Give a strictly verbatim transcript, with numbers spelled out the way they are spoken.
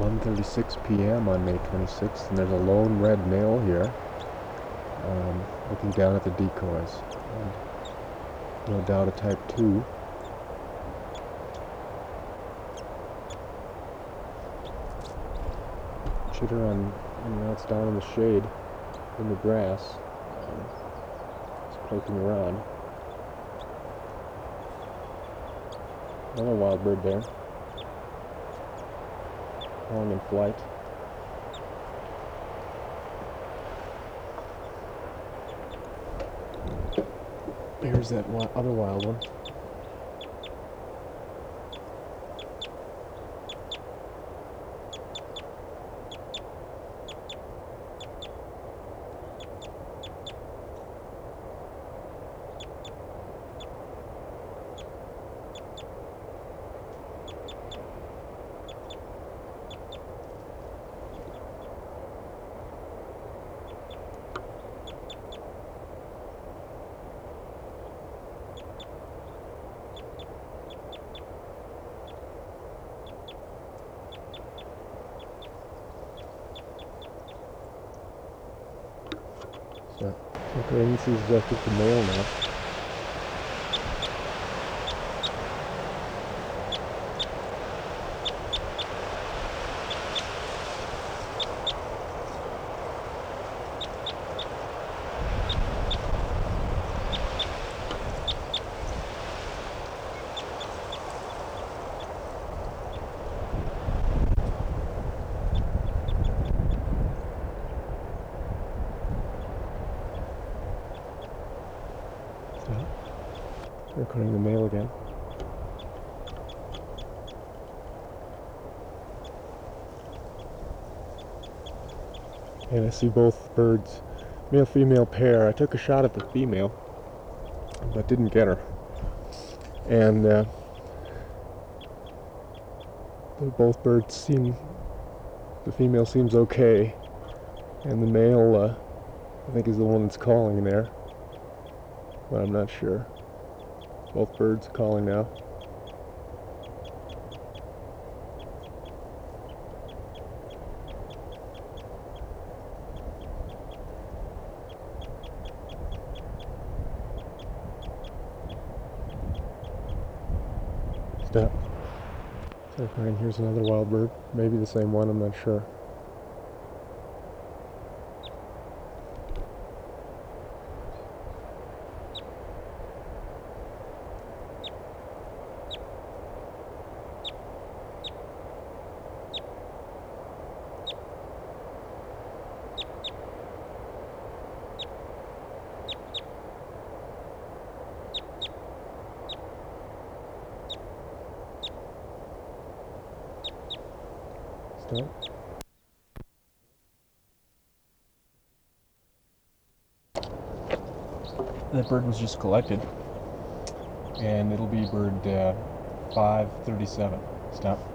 one thirty-six p m on May twenty-sixth, and there's a lone red male here, um, looking down at the decoys. And no doubt a type two. Chitter on, and now it's down in the shade, in the grass. Um, it's poking around. Another wild bird there, falling in flight. Here's that wi other wild one. So, okay, this is I think the male now. Recording the male again. And I see both birds, male-female pair. I took a shot at the female, but didn't get her. And uh, both birds seem, the female seems okay, and the male, uh, I think, is the one that's calling there, but I'm not sure. Both birds calling now. Step. Okay, here's another wild bird. Maybe the same one, I'm not sure. That bird was just collected, and it'll be bird uh, five thirty-seven. Stop.